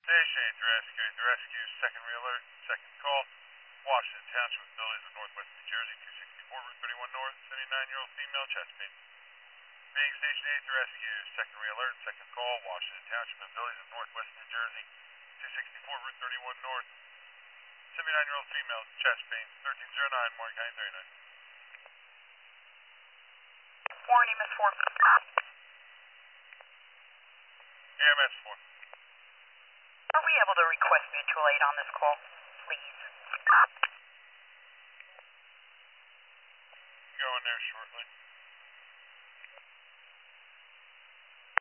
Station 8 to rescue, second re-alert, second call. Washington Township Abilities of Northwest New Jersey, 264 Route 31 North, 79-year-old female, chest pain. Being Station 8 to rescue, second re-alert, second call. Washington Township Abilities of Northwest New Jersey, 264 Route 31 North, 79-year-old female, chest pain, 1309, Morgan County 39. Warren, EMS 4. EMS 4. Are we able to request mutual aid on this call, please? Going there shortly.